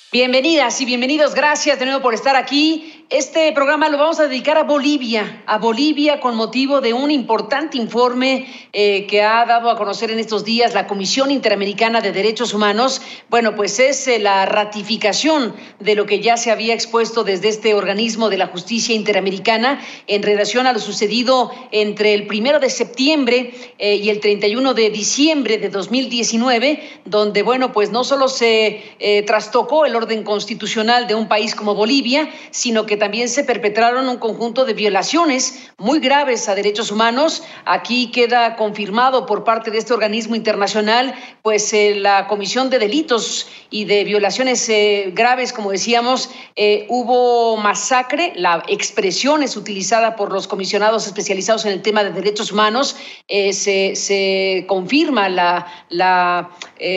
Bienvenidas y bienvenidos, gracias de nuevo por estar aquí. Este programa lo vamos a dedicar a Bolivia con motivo de un importante informe que ha dado a conocer en estos días la Comisión Interamericana de Derechos Humanos. Bueno, pues es la ratificación de lo que ya se había expuesto desde este organismo de la justicia interamericana en relación a lo sucedido entre el 1 de septiembre y el 31 de diciembre de 2019, donde, bueno, pues no solo se trastocó el orden constitucional de un país como Bolivia, sino que también se perpetraron un conjunto de violaciones muy graves a derechos humanos. Aquí queda confirmado por parte de este organismo internacional, pues la comisión de delitos y de violaciones graves, como decíamos, hubo masacre, la expresión es utilizada por los comisionados especializados en el tema de derechos humanos, se confirma la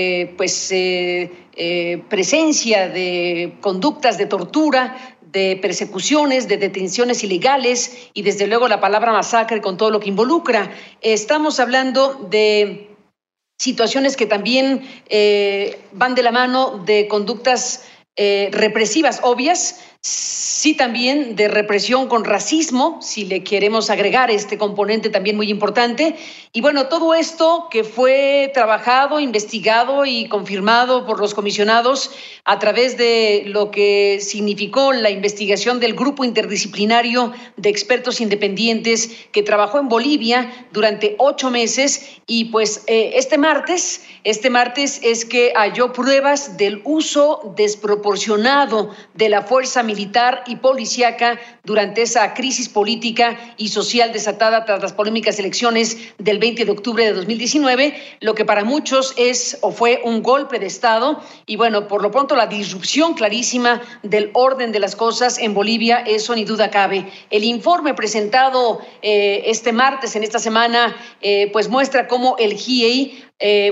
presencia de conductas de tortura, de persecuciones, de detenciones ilegales y desde luego la palabra masacre con todo lo que involucra. Estamos hablando de situaciones que también van de la mano de conductas represivas obvias, sí también de represión con racismo, si le queremos agregar este componente también muy importante. Y bueno, todo esto que fue trabajado, investigado y confirmado por los comisionados a través de lo que significó la investigación del grupo interdisciplinario de expertos independientes que trabajó en Bolivia durante 8 meses y pues este martes es que halló pruebas del uso desproporcionado de la fuerza militar y policíaca durante esa crisis política y social desatada tras las polémicas elecciones del 20 de octubre de 2019, lo que para muchos es o fue un golpe de Estado y bueno, por lo pronto la disrupción clarísima del orden de las cosas en Bolivia, eso ni duda cabe. El informe presentado este martes en esta semana pues muestra cómo el GIEI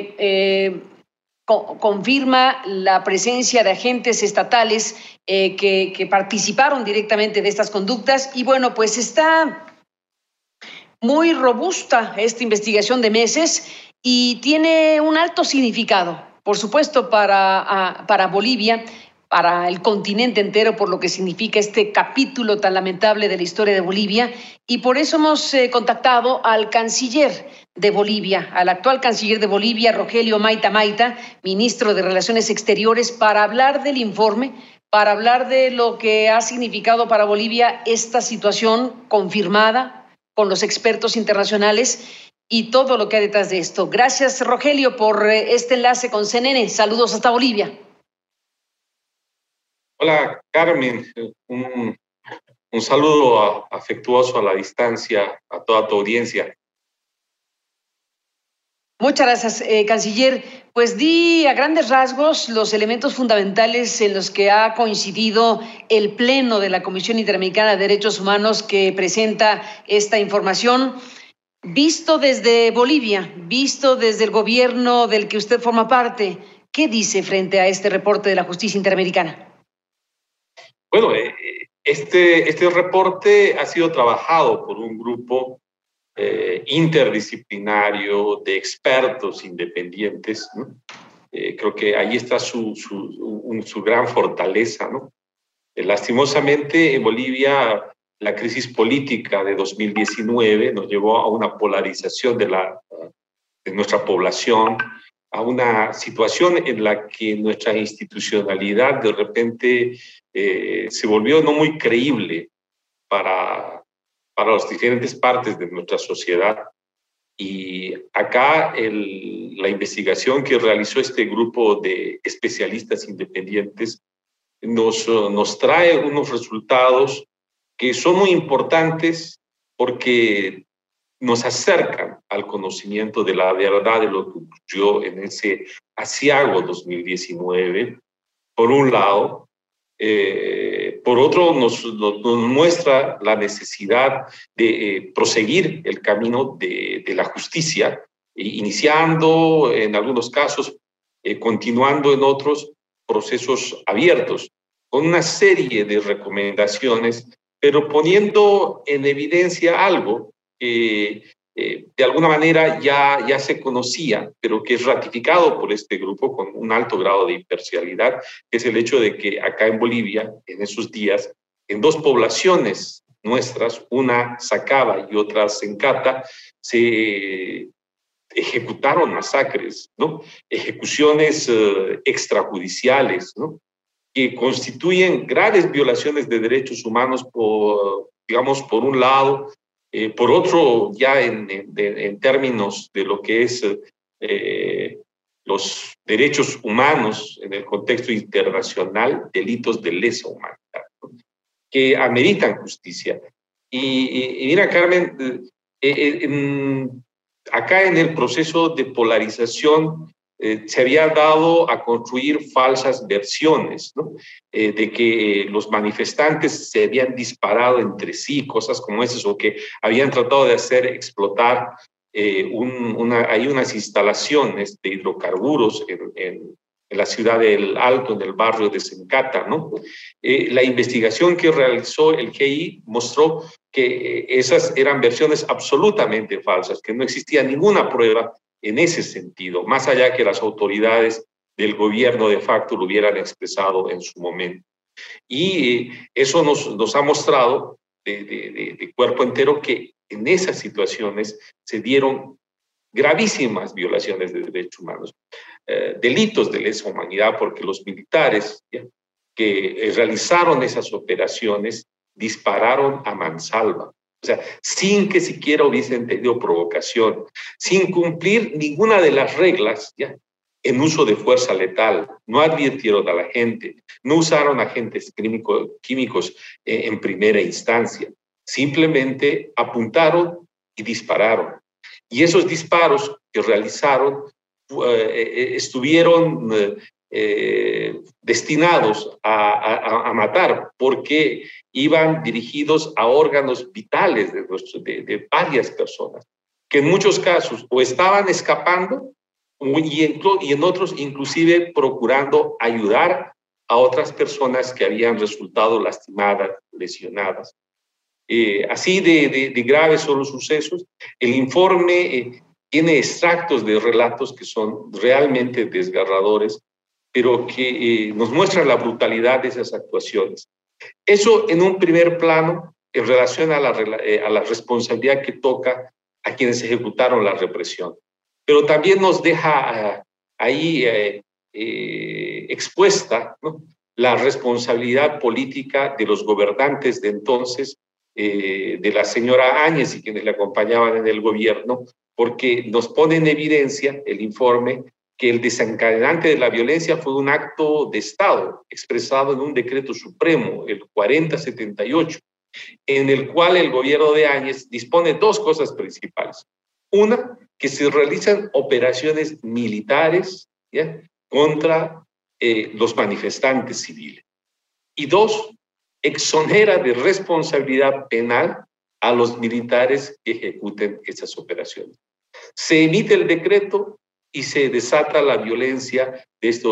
confirma la presencia de agentes estatales que participaron directamente de estas conductas y bueno, pues está muy robusta esta investigación de meses y tiene un alto significado, por supuesto, para Bolivia, para el continente entero, por lo que significa este capítulo tan lamentable de la historia de Bolivia. Y por eso hemos contactado al canciller de Bolivia, al actual canciller de Bolivia, Rogelio Maita Maita, ministro de Relaciones Exteriores, para hablar del informe, para hablar de lo que ha significado para Bolivia esta situación confirmada con los expertos internacionales y todo lo que hay detrás de esto. Gracias, Rogelio, por este enlace con CNN. Saludos hasta Bolivia. Hola, Carmen. Un saludo afectuoso a la distancia a toda tu audiencia. Muchas gracias, canciller. Pues di a grandes rasgos los elementos fundamentales en los que ha coincidido el Pleno de la Comisión Interamericana de Derechos Humanos que presenta esta información. Visto desde Bolivia, visto desde el gobierno del que usted forma parte, ¿qué dice frente a este reporte de la justicia interamericana? Bueno, este reporte ha sido trabajado por un grupo interdisciplinario de expertos independientes, ¿no? Creo que ahí está su gran fortaleza, ¿no? Lastimosamente, en Bolivia, la crisis política de 2019 nos llevó a una polarización de nuestra población, a una situación en la que nuestra institucionalidad de repente se volvió no muy creíble para las diferentes partes de nuestra sociedad. Y acá la investigación que realizó este grupo de especialistas independientes nos trae unos resultados que son muy importantes porque nos acercan al conocimiento de la verdad de lo que ocurrió en ese aciago 2019, por un lado. Por otro, nos muestra la necesidad de proseguir el camino de la justicia, iniciando en algunos casos, continuando en otros procesos abiertos, con una serie de recomendaciones, pero poniendo en evidencia algo que de alguna manera ya se conocía, pero que es ratificado por este grupo con un alto grado de imparcialidad, que es el hecho de que acá en Bolivia, en esos días, en dos poblaciones nuestras, una Sacaba y otra Sencata, se ejecutaron masacres, ¿no? Ejecuciones extrajudiciales, ¿no? Que constituyen graves violaciones de derechos humanos, digamos, por un lado, por otro, ya en términos de lo que es los derechos humanos en el contexto internacional, delitos de lesa humanidad, ¿no? Que ameritan justicia. Y mira, Carmen, acá en el proceso de polarización se había dado a construir falsas versiones, ¿no? De que los manifestantes se habían disparado entre sí, cosas como esas, o que habían tratado de hacer explotar hay unas instalaciones de hidrocarburos en la ciudad del Alto, en el barrio de Sencata, ¿no? La investigación que realizó el GI mostró que esas eran versiones absolutamente falsas, que no existía ninguna prueba en ese sentido, más allá que las autoridades del gobierno de facto lo hubieran expresado en su momento. Y eso nos ha mostrado de cuerpo entero que en esas situaciones se dieron gravísimas violaciones de derechos humanos, delitos de lesa humanidad, porque los militares, ¿ya?, que realizaron esas operaciones dispararon a mansalva, o sea, sin que siquiera hubiesen tenido provocación, sin cumplir ninguna de las reglas, ¿ya?, en uso de fuerza letal. No advirtieron a la gente, no usaron agentes químicos en primera instancia, simplemente apuntaron y dispararon. Y esos disparos que realizaron estuvieron destinados a matar, porque iban dirigidos a órganos vitales de varias personas, que en muchos casos o estaban escapando y en otros inclusive procurando ayudar a otras personas que habían resultado lastimadas, lesionadas. Así de graves son los sucesos. El informe tiene extractos de relatos que son realmente desgarradores, pero que nos muestran la brutalidad de esas actuaciones. Eso en un primer plano en relación a la responsabilidad que toca a quienes ejecutaron la represión. Pero también nos deja ahí expuesta, ¿no?, la responsabilidad política de los gobernantes de entonces, de la señora Áñez y quienes le acompañaban en el gobierno, porque nos pone en evidencia el informe que el desencadenante de la violencia fue un acto de Estado expresado en un decreto supremo, el 4078, en el cual el gobierno de Áñez dispone dos cosas principales. Una, que se realizan operaciones militares, ¿ya?, contra los manifestantes civiles. Y dos, exonera de responsabilidad penal a los militares que ejecuten esas operaciones. Se emite el decreto y se desata la violencia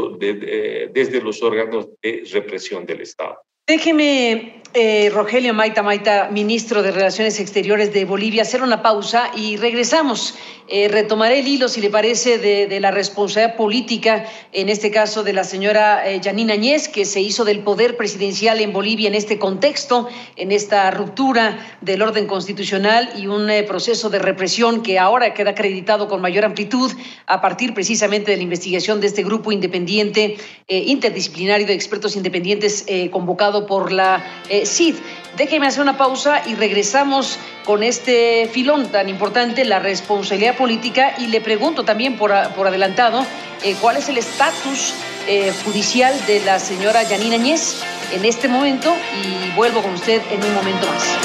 desde los órganos de represión del Estado. Déjeme, Rogelio Maita, ministro de Relaciones Exteriores de Bolivia, hacer una pausa y regresamos. Retomaré el hilo, si le parece, de la responsabilidad política, en este caso de la señora Yanine Áñez, que se hizo del poder presidencial en Bolivia en este contexto, en esta ruptura del orden constitucional y un proceso de represión que ahora queda acreditado con mayor amplitud a partir precisamente de la investigación de este grupo independiente, interdisciplinario de expertos independientes convocado por la CID. Déjeme hacer una pausa y regresamos con este filón tan importante, la responsabilidad política, y le pregunto también por adelantado cuál es el estatus judicial de la señora Yanine Áñez en este momento, y vuelvo con usted en un momento más.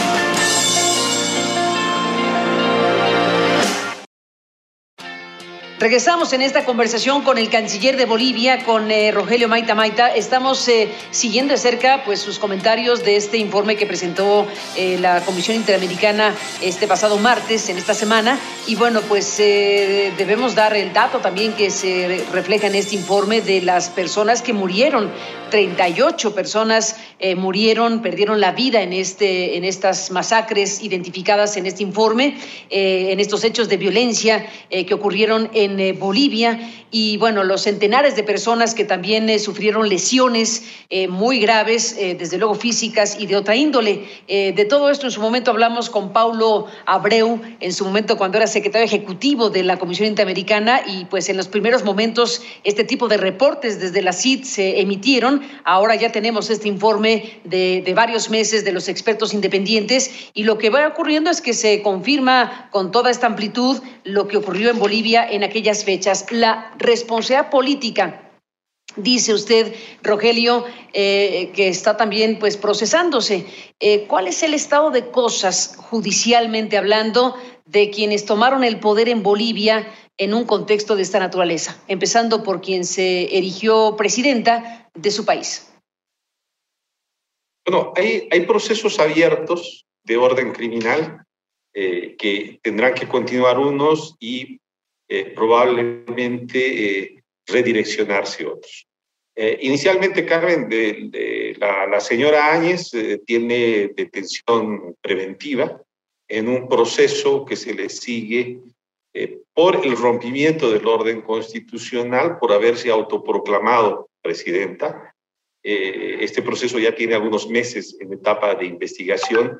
Regresamos en esta conversación con el canciller de Bolivia, con Rogelio Maita Maita. Estamos siguiendo de cerca pues, sus comentarios de este informe que presentó la Comisión Interamericana este pasado martes, en esta semana. Y bueno, pues debemos dar el dato también que se refleja en este informe de las personas que murieron. 38 personas murieron, perdieron la vida en estas masacres identificadas en este informe, en estos hechos de violencia que ocurrieron en Bolivia. Y bueno, los centenares de personas que también sufrieron lesiones muy graves, desde luego físicas y de otra índole. De todo esto en su momento hablamos con Paulo Abreu, en su momento cuando era secretario ejecutivo de la Comisión Interamericana, y pues en los primeros momentos este tipo de reportes desde la CID se emitieron. Ahora ya tenemos este informe de varios meses de los expertos independientes, y lo que va ocurriendo es que se confirma con toda esta amplitud lo que ocurrió en Bolivia en aquellas fechas. La responsabilidad política, dice usted, Rogelio, que está también pues procesándose. ¿Cuál es el estado de cosas, judicialmente hablando, de quienes tomaron el poder en Bolivia en un contexto de esta naturaleza? Empezando por quien se erigió presidenta de su país. Bueno, hay procesos abiertos de orden criminal que tendrán que continuar unos y probablemente redireccionarse otros. Inicialmente, Carmen, la señora Áñez tiene detención preventiva en un proceso que se le sigue por el rompimiento del orden constitucional, por haberse autoproclamado presidenta. Este proceso ya tiene algunos meses en etapa de investigación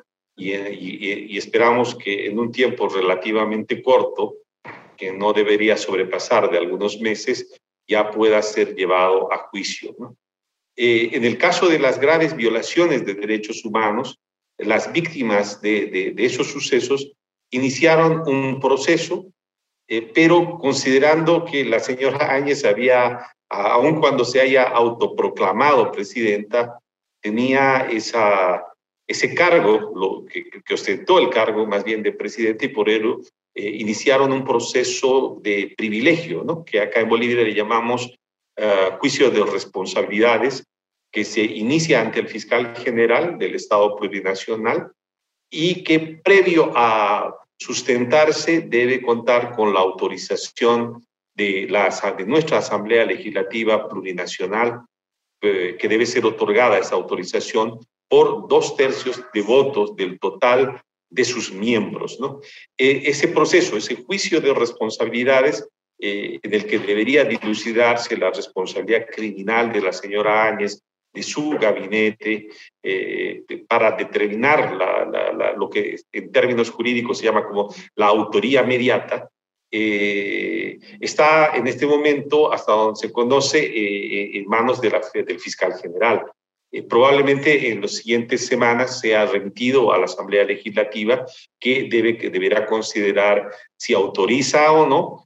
y esperamos que en un tiempo relativamente corto, que no debería sobrepasar de algunos meses, ya pueda ser llevado a juicio, ¿no? En el caso de las graves violaciones de derechos humanos, las víctimas de esos sucesos iniciaron un proceso, pero considerando que la señora Áñez había, aun cuando se haya autoproclamado presidenta, tenía ese cargo, que ostentó el cargo más bien de presidente, y por ello iniciaron un proceso de privilegio, ¿no? Que acá en Bolivia le llamamos juicio de responsabilidades, que se inicia ante el fiscal general del Estado Plurinacional y que previo a sustentarse debe contar con la autorización de nuestra Asamblea Legislativa Plurinacional, que debe ser otorgada esa autorización por 2/3 de votos del total de sus miembros, ¿no? Ese proceso, ese juicio de responsabilidades, en el que debería dilucidarse la responsabilidad criminal de la señora Áñez, de su gabinete, para determinar lo que en términos jurídicos se llama como la autoría mediata, está en este momento, hasta donde se conoce, en manos del fiscal general. Probablemente en las siguientes semanas sea remitido a la Asamblea Legislativa, que deberá considerar si autoriza o no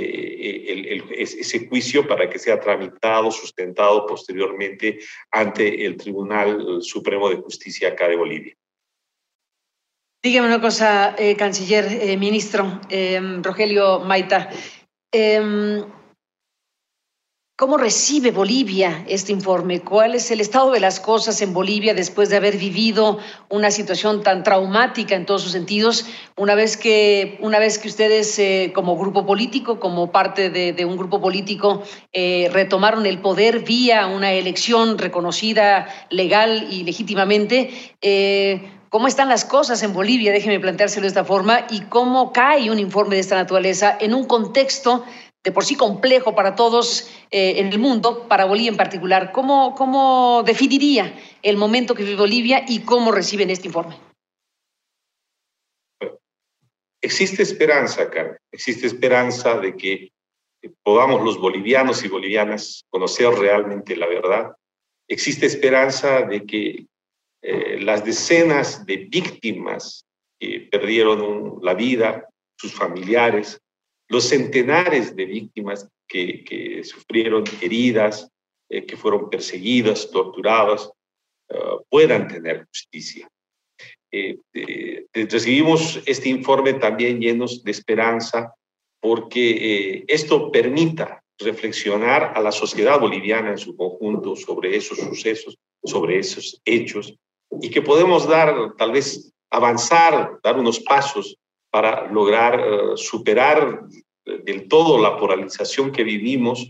ese juicio para que sea tramitado, sustentado posteriormente ante el Tribunal Supremo de Justicia acá de Bolivia. Dígame una cosa, canciller, ministro Rogelio Maita. ¿Cómo recibe Bolivia este informe? ¿Cuál es el estado de las cosas en Bolivia después de haber vivido una situación tan traumática en todos sus sentidos? Una vez que ustedes como grupo político, como parte de un grupo político, retomaron el poder vía una elección reconocida legal y legítimamente, ¿cómo están las cosas en Bolivia? Déjeme planteárselo de esta forma. ¿Y cómo cae un informe de esta naturaleza en un contexto de por sí complejo para todos en el mundo, para Bolivia en particular? ¿Cómo definiría el momento que vive Bolivia y cómo reciben este informe? Existe esperanza, Carmen. Existe esperanza de que podamos los bolivianos y bolivianas conocer realmente la verdad. Existe esperanza de que las decenas de víctimas que perdieron la vida, sus familiares, los centenares de víctimas que sufrieron heridas, que fueron perseguidas, torturadas, puedan tener justicia. Recibimos este informe también llenos de esperanza, porque esto permita reflexionar a la sociedad boliviana en su conjunto sobre esos sucesos, sobre esos hechos, y que podemos dar, tal vez, avanzar, dar unos pasos para lograr superar del todo la polarización que vivimos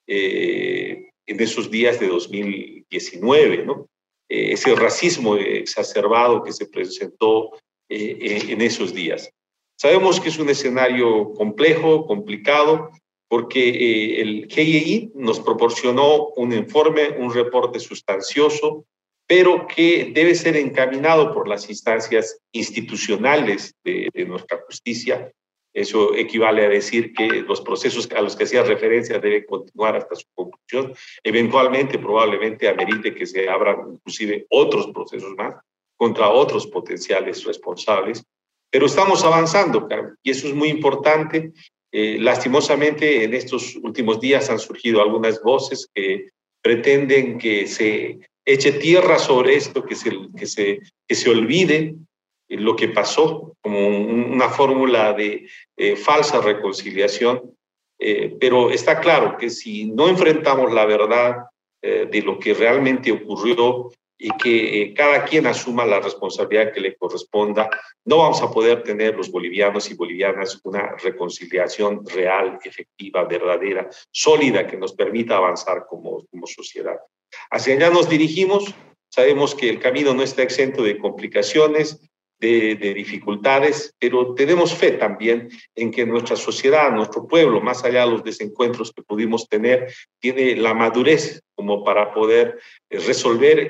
en esos días de 2019, ¿no? Ese racismo exacerbado que se presentó en esos días. Sabemos que es un escenario complejo, complicado, porque el GIEI nos proporcionó un informe, un reporte sustancioso, pero que debe ser encaminado por las instancias institucionales de nuestra justicia. Eso equivale a decir que los procesos a los que hacía referencia deben continuar hasta su conclusión. Eventualmente, probablemente, amerite que se abran inclusive otros procesos más contra otros potenciales responsables. Pero estamos avanzando, Carmen, y eso es muy importante. Lastimosamente, en estos últimos días han surgido algunas voces que pretenden que se eche tierra sobre esto, que se olvide lo que pasó, como una fórmula de falsa reconciliación. Pero está claro que si no enfrentamos la verdad de lo que realmente ocurrió y que cada quien asuma la responsabilidad que le corresponda, no vamos a poder tener los bolivianos y bolivianas una reconciliación real, efectiva, verdadera, sólida, que nos permita avanzar como sociedad. Hacia allá nos dirigimos. Sabemos que el camino no está exento de complicaciones, de dificultades, pero tenemos fe también en que nuestra sociedad, nuestro pueblo, más allá de los desencuentros que pudimos tener, tiene la madurez como para poder resolver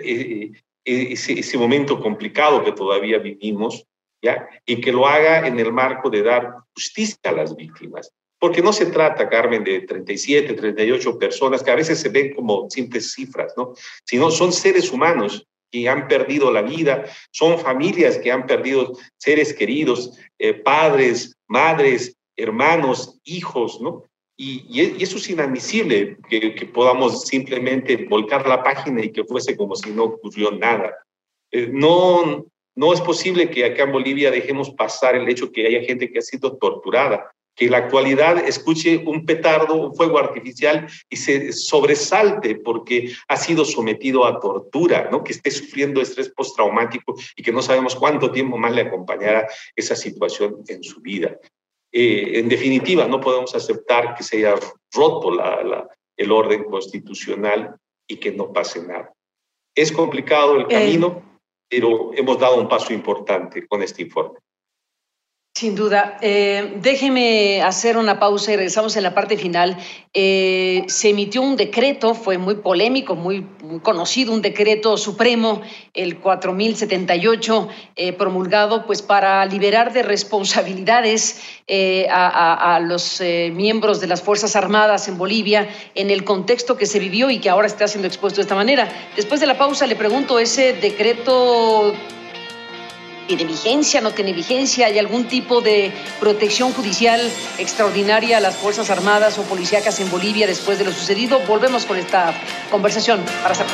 ese momento complicado que todavía vivimos, ¿ya? Y que lo haga en el marco de dar justicia a las víctimas. Porque no se trata, Carmen, de 37, 38 personas que a veces se ven como simples cifras, ¿no? Sino son seres humanos que han perdido la vida, son familias que han perdido seres queridos, padres, madres, hermanos, hijos, ¿no? Y eso es inadmisible, que podamos simplemente volcar la página y que fuese como si no ocurrió nada. No es posible que acá en Bolivia dejemos pasar el hecho que haya gente que ha sido torturada, que en la actualidad escuche un petardo, un fuego artificial y se sobresalte porque ha sido sometido a tortura, ¿no? Que esté sufriendo estrés postraumático y que no sabemos cuánto tiempo más le acompañará esa situación en su vida. En definitiva, no podemos aceptar que se haya roto el orden constitucional y que no pase nada. Es complicado el camino, pero hemos dado un paso importante con este informe. Sin duda. Déjeme hacer una pausa y regresamos en la parte final. Se emitió un decreto, fue muy polémico, muy conocido, un decreto supremo, el 4078, promulgado pues para liberar de responsabilidades a los miembros de las Fuerzas Armadas en Bolivia en el contexto que se vivió y que ahora está siendo expuesto de esta manera. Después de la pausa le pregunto, ¿ese decreto tiene vigencia, no tiene vigencia? ¿Hay algún tipo de protección judicial extraordinaria a las Fuerzas Armadas o policíacas en Bolivia después de lo sucedido? Volvemos con esta conversación para saber.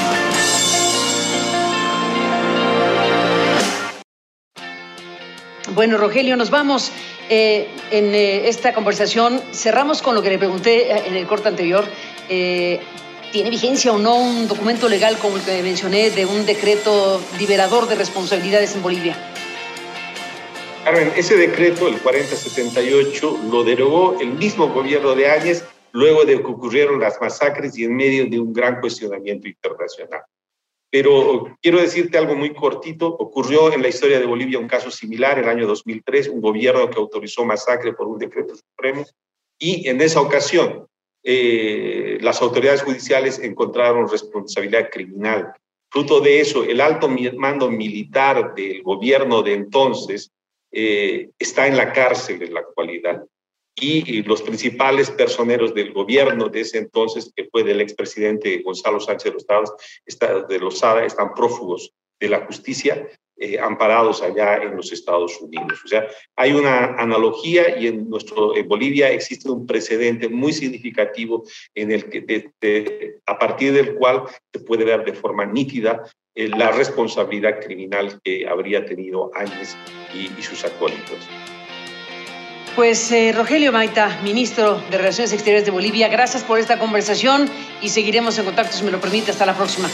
Bueno, Rogelio, nos vamos. En esta conversación cerramos con lo que le pregunté en el corte anterior. ¿Tiene vigencia o no un documento legal como el que mencioné de un decreto liberador de responsabilidades en Bolivia? Carmen, ese decreto, el 4078, lo derogó el mismo gobierno de Áñez luego de que ocurrieron las masacres y en medio de un gran cuestionamiento internacional. Pero quiero decirte algo muy cortito. Ocurrió en la historia de Bolivia un caso similar, el año 2003, un gobierno que autorizó masacre por un decreto supremo, y en esa ocasión las autoridades judiciales encontraron responsabilidad criminal. Fruto de eso, el alto mando militar del gobierno de entonces está en la cárcel en la actualidad. Y los principales personeros del gobierno de ese entonces, que fue del expresidente Gonzalo Sánchez de Lozada, están prófugos de la justicia, amparados allá en los Estados Unidos. O sea, hay una analogía y en Bolivia existe un precedente muy significativo en el que a partir del cual se puede ver de forma nítida la responsabilidad criminal que habría tenido Áñez y sus acólitos. Pues Rogelio Maita, ministro de Relaciones Exteriores de Bolivia, gracias por esta conversación y seguiremos en contacto, si me lo permite. Hasta la próxima.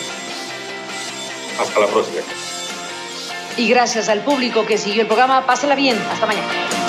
Hasta la próxima. Y gracias al público que siguió el programa. Pásela bien. Hasta mañana.